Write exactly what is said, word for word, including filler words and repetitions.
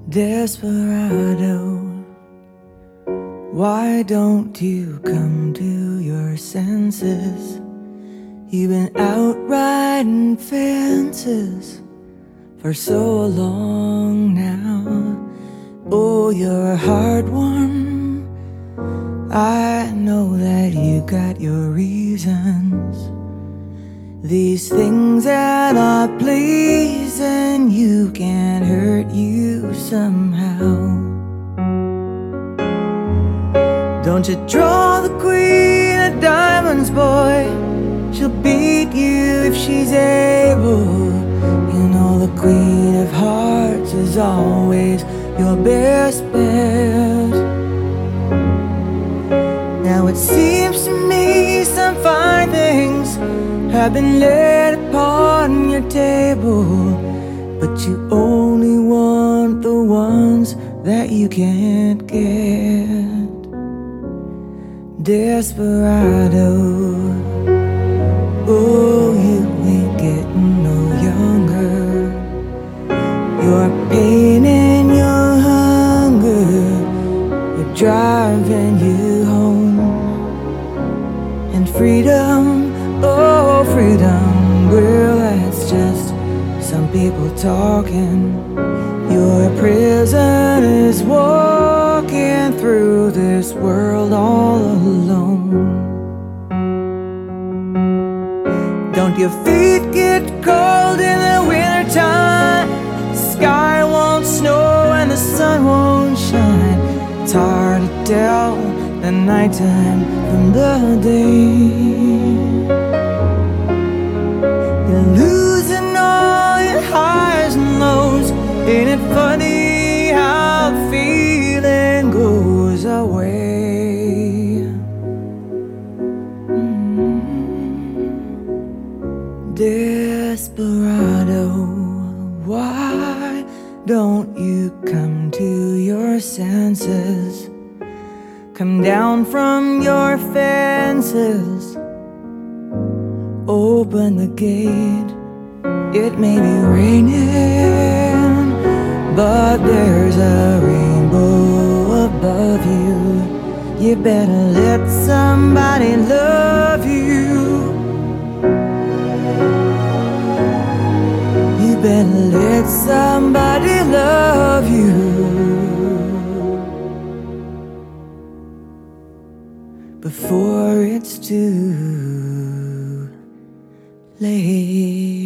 Desperado, why don't you come to your senses? You've been out riding fences for so long now. Oh, you're a hard one. I know that you got your reasons. These things that are pleasing you can hurt you somehow. Don't you draw the queen of diamonds, boy. She'll beat you if she's able. You know the queen of hearts is always your best bet. Now it seems to me some fine things have been laid upon your table, but you only want the ones that you can't get. Desperado, oh, you ain't getting no younger. Your pain and your hunger are driving you home. And freedom, oh, freedom, well, that's just some people talking. Your prison is walking through this world all alone. Don't your feet get cold in the wintertime? The sky won't snow and the sun won't shine. It's hard to tell the nighttime from the day. You're losing all your highs and lows. Ain't it funny how the feeling goes away? Mm-hmm. Desperado, why don't you come to your senses? Come down from your fences. Open the gate. It may be raining, but there's a rainbow above you. You better let somebody love you. You better let somebody love you before it's too late.